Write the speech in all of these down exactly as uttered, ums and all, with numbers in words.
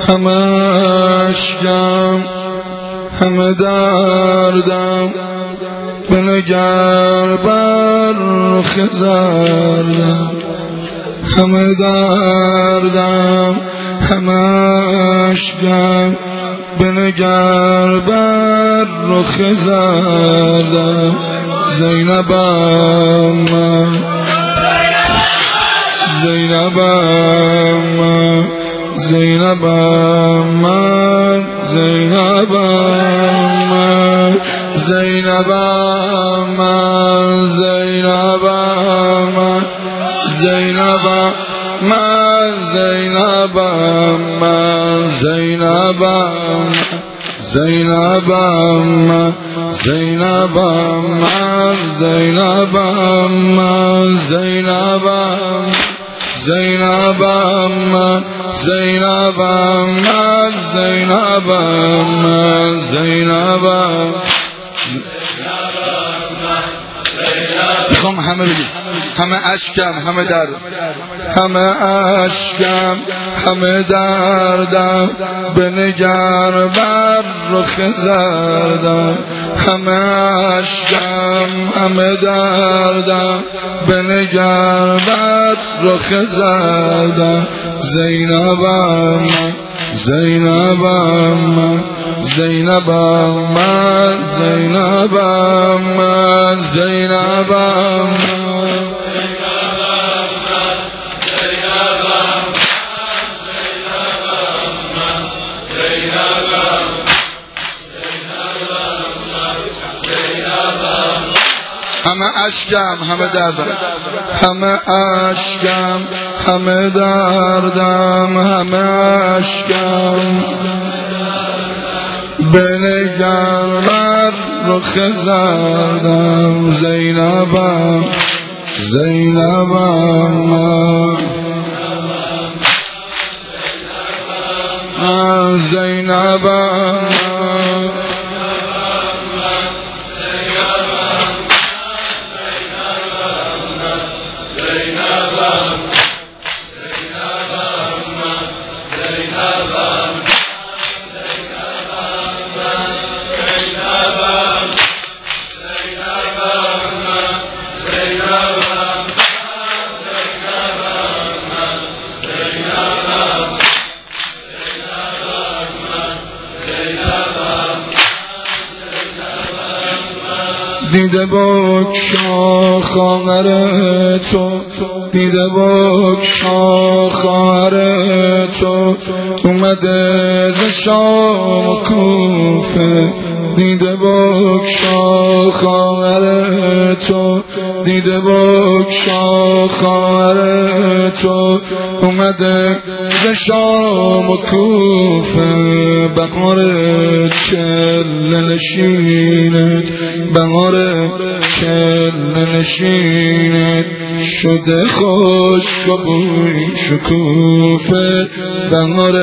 همه اشکم همه دردم بنگر بر رخ زردم همه دردم همه اشکم بنگر بر رخ زردم زینبم من زینبم من زینبم من زینبم من زینبم من زینبم من زینبم من زینبم من زینبم زینبم من زینبم من زینبم من زینبم زینبم من زینبم من زینبم من زینبم میخوام همه بگیم همه اشکم همه دردم همه اشکم همه دردم بنگر بر رخ زردم همه اشکم همه دردم بنگر بر رخ زردم زینبم زینبم من زینبم من زینبم من زینبم همه اشکم همه دردم همه اشکم همه دردم همه اشکم بنگر بر رخ زردم زینبم زینبم من زینبم دیده بگشا خواهر تو دیده بگشا خواهر تو اومده ز شام و کوفه دیده بگشا خواهر تو دیده بگشا خواهر تو اومده ز شام و کوفه بهار چله نشینت بهار چله نشینت شده خشک و بوی شکوفه بهار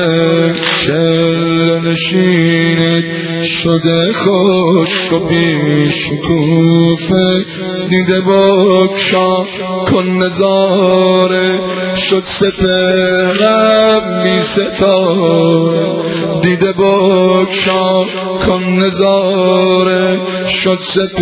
چله نشینت شده خشک و بی شکوفه دیده بگشا کن نظاره شد سپهرم می ستاره دیده بگشا کن نظاره شد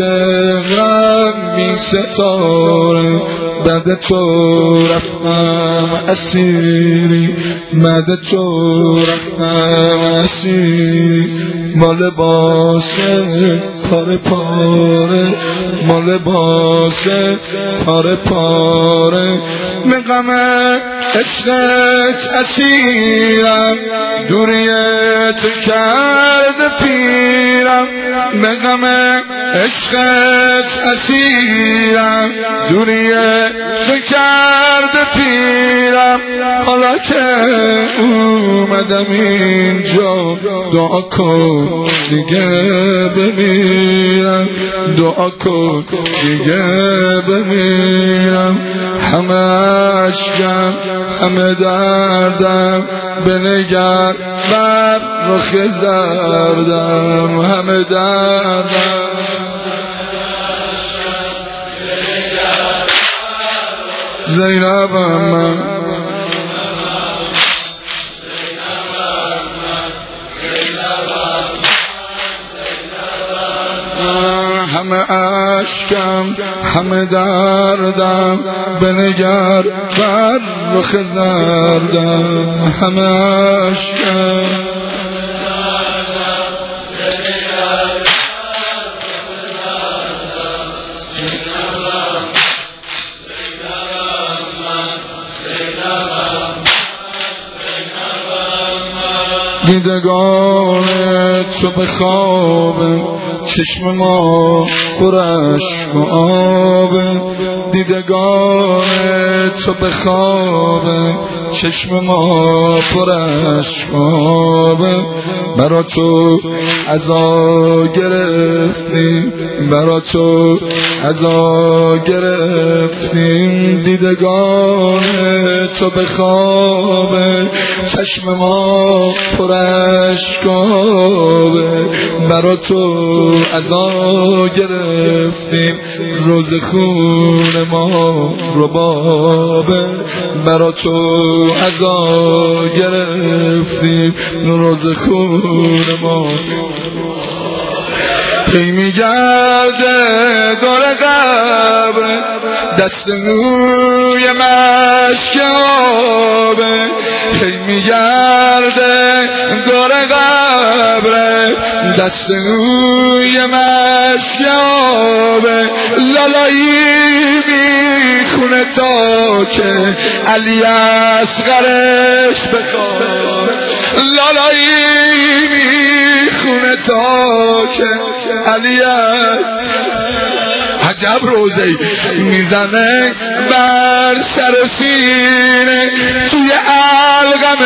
سپهرم می ستاره بعد تو رفتم اسیری بعد تو رفتم اسیری ما لباس پاره پاره ما لباس پاره پاره من غم عشقت اسیرم دوری تو کرده پیرم من غم عشقت اسیرم دوری تو کرده پیرم حالا که اومدم اینجا دعا کن دیگه بمیرم دعا کن دیگه بمیرم همه اشکم همه دردم بنگر بر رخ زردم همه دردم زینبم من همه اشکم همه دردم بنگر بر رخ زردم همه اشکم دیدگان تو به خواب چشم ما پر اشک و آب دیدگان تو به خواب چشم ما پر اشک و آب برا تو عزا گرفتیم برا تو عزا گرفتیم دیدگان تو به خواب چشم ما پر اشک و آب برا تو عزا گرفتیم روز خون ما ربابه برا تو عزا گرفتیم روز خون ما هی میگرده دور قبر دست موی مشک آبه هی میگرده دور قبر دست موی مشک آبه لالایی میخونه تا که علی اصغرش بخواد لالایی میخونه تا که علی عجب روزی میزنه بر سر سینه توی علقم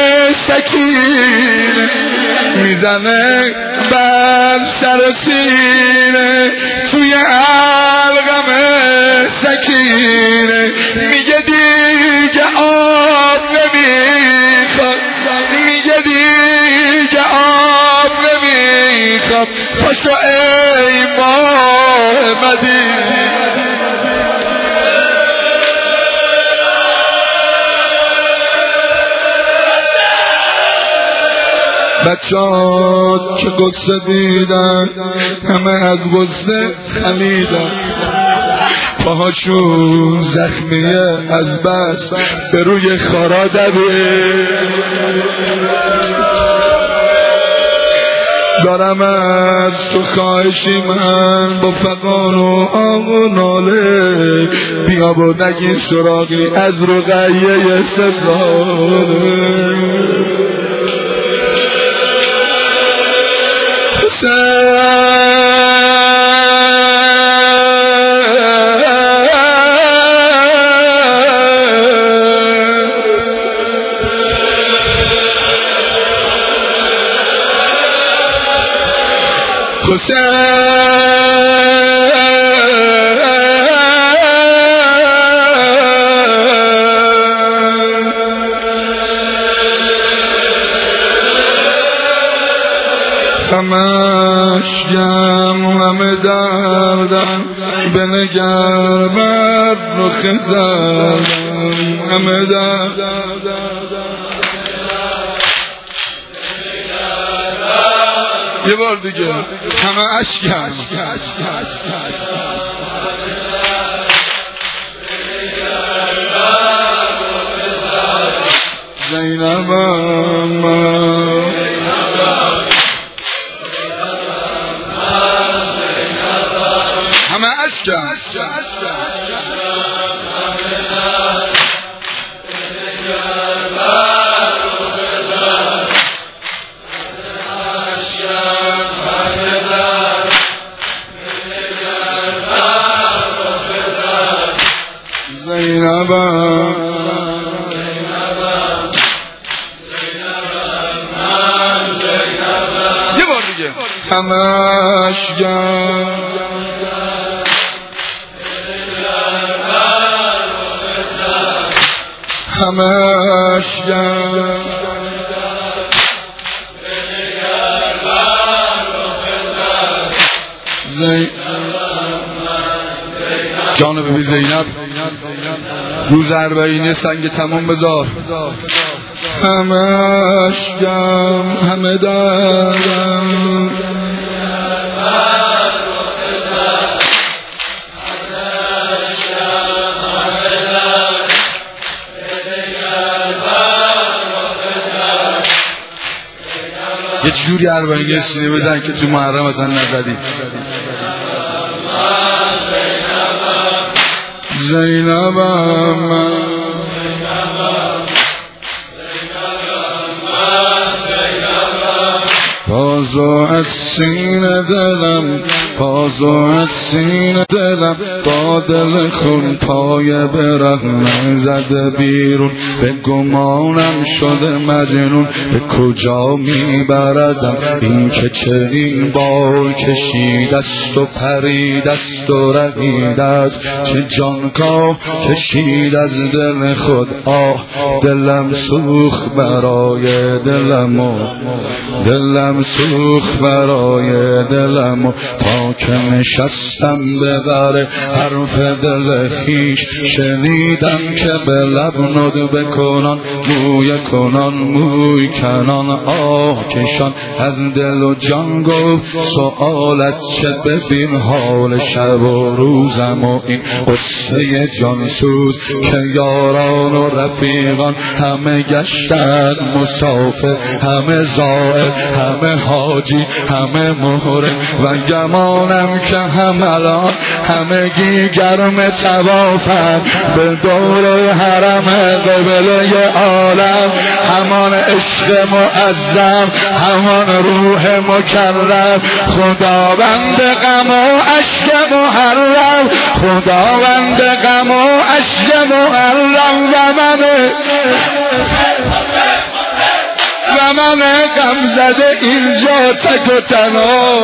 سکینه میزنه بر سر سینه توی علقم سکینه میگه دیگه آب نمیخواد میگه دیگه آب نمیخواد پاشو ای ماه مدینه بچه‌ها که قصه دیدن همه از قصه خمیدن پاهاشون زخمیه از بس به روی خارا دوه دارم از تو خواهشی من با فقان و آق و ناله بیا و نگی سراغی از رقیه سه ساله همش گم همه دردم بنگر بر رخ زردم همه دردم یه بار دیگه همه اشکم زینبم من همه اشکم زینبم یه بار دیگه همش گم همش گم زینب جان بی زینب روز اربعینه سنگ تمام بذار همش گم همه دردم یه جوری اربعین سینه بزن که تو محرم اصلا نزدی. زینبم بازو از سینه دلم، بازو از سینه دلم، با دل خون پای برهنه زده بیرون. به گمانم شده مجنون، به کجا میبردم این که چنین بال کشید است و پرید است و رهید است. چه جانکاه کشید از دل خود، آه دلم سوخت برای دلم و دلم سوخت برای دلم و تا که نشستم به در حرف دل خیش، شنیدم که به لب ند بکنان موی کنان موی کنان آه کشان. از دل و جان گفت سؤال از چه، ببین حال شب و روزم و این قصه جانسوز که یاران و رفیقان همه گشتن مسافر، همه زائر، همه حاجی، همه محرم و گمانم که هملان همگی گرم توافن به دور حرم قبله عالم. همان عشق معظم، همان روح مکرم، خداوند غم و اشک محرم، خداوند غم و اشک محرم. و من و من غم زده اینجا تک و تنها،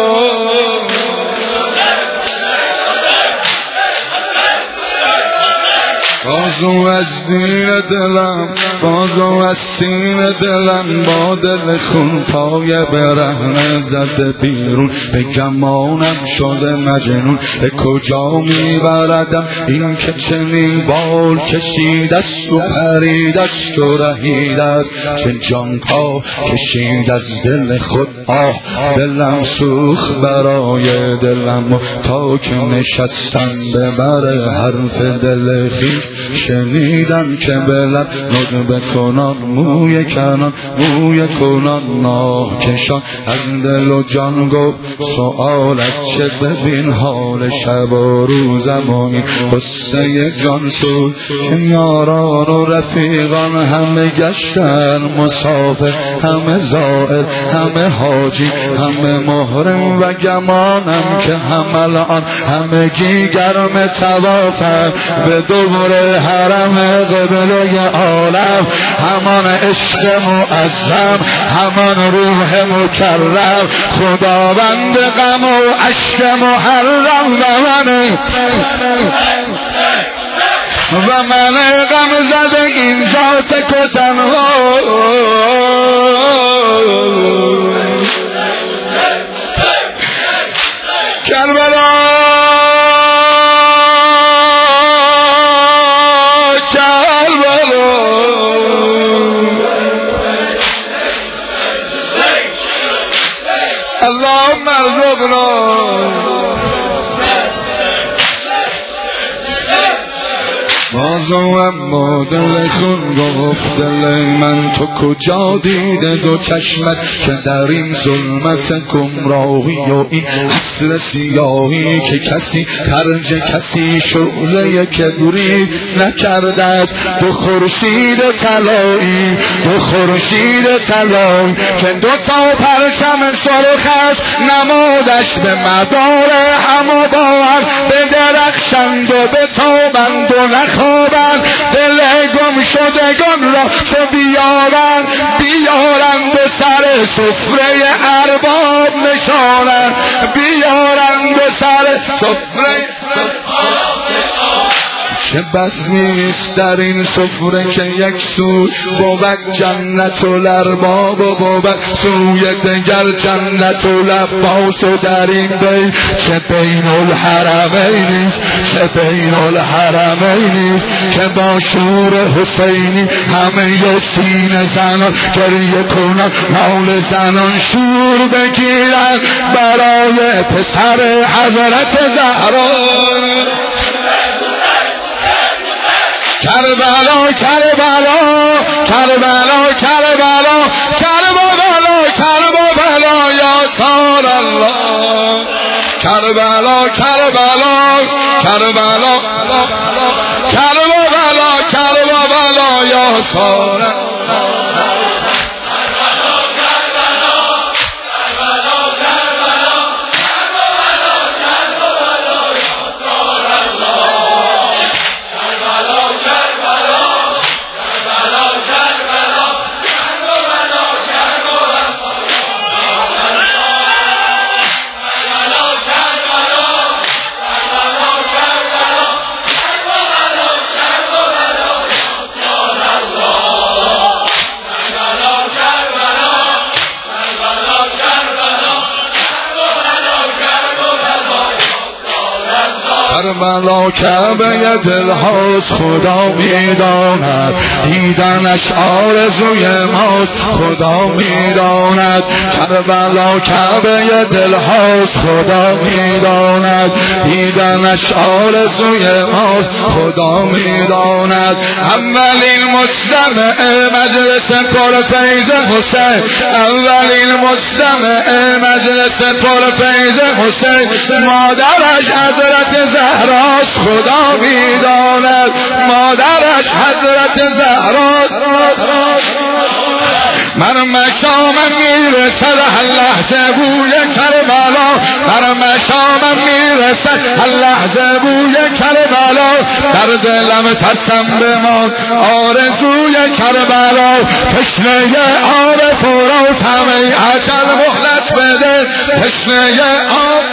بازو از دین دلم، بازو از سین دلم، با دل خون پای برهنه زده بیرون. به گمانم شده مجنون، به کجا میبردم این که چنین بال کشید است و پرید است و رهید است. چه جان ها کشید از دل خود، آه دلم سوخت برای دلم و تا که نشستم به بر حرف دل خویش، شنیدم که به لب ند بکنان موی کنان موی کنان ناه کشان. از دل و جان گفت سؤال از چه، ببین حال شب و روزم و این قصه جانسوز که یاران و رفیقان همه گشتن مسافر، همه زائر، همه حاجی، همه محرم و گمانم که همه الان همگی گرم توافن به دور حرم قبله عالم. همان عشق معظم، همان روح مکرم، خداوند غم و اشک محرم. و من و من غم زده اینجا تک و تنها، کربلا اللهم ارزقنا بازو اما دل خون گفت دل من تو کجا دیده دو چشمت که در این ظلمت گمراهی و این عصر سیاهی که کسی خرج کسی شعله کبری نکرده است. دو خورشید طلایی دو خورشید طلایی که دو تا پرچم سرخ است نمادش به مدار هم و باور به درخشند و به تابند و نخواهند دل گم شدگان را چو بیارن بیارن به سر سفره ارباب نشانن بیارن به سر سفره ارباب نشانن. چه بد نیست در این سفره که یک سو بود جنت و الارباب و بود سوی دگر جنت و لباس و در این بین چه بین الحرمین است چه بین الحرمین است که با شور حسینی همه سینه زنان گریه کنن نال زنان شور بگیرن برای پسر حضرت زهرا. کربلا کربلا کربلا کربلا کربلا کربلا کربلا کربلا کربلا یا ساره کربلا کعبه دل هاست خدا میداند دیدنش آرزوی ماست خدا میداند کربلا کعبه دل هاست خدا میداند دیدنش آرزوی ماست خدا میداند اولین مجتمع مجلس پرفیض حسین اولین مجتمع مجلس پرفیض حسین مادرش حضرت زهراست خدا میداند مادرش حضرت زهراست من مشامم میرسد هر لحظه بوی کربلا من مشامم میرسد هر لحظه بوی کربلا در دلم ترسم بمان آرزوی کربلا تشنه عارف را طمع عسل مهلت بده تشنه عارف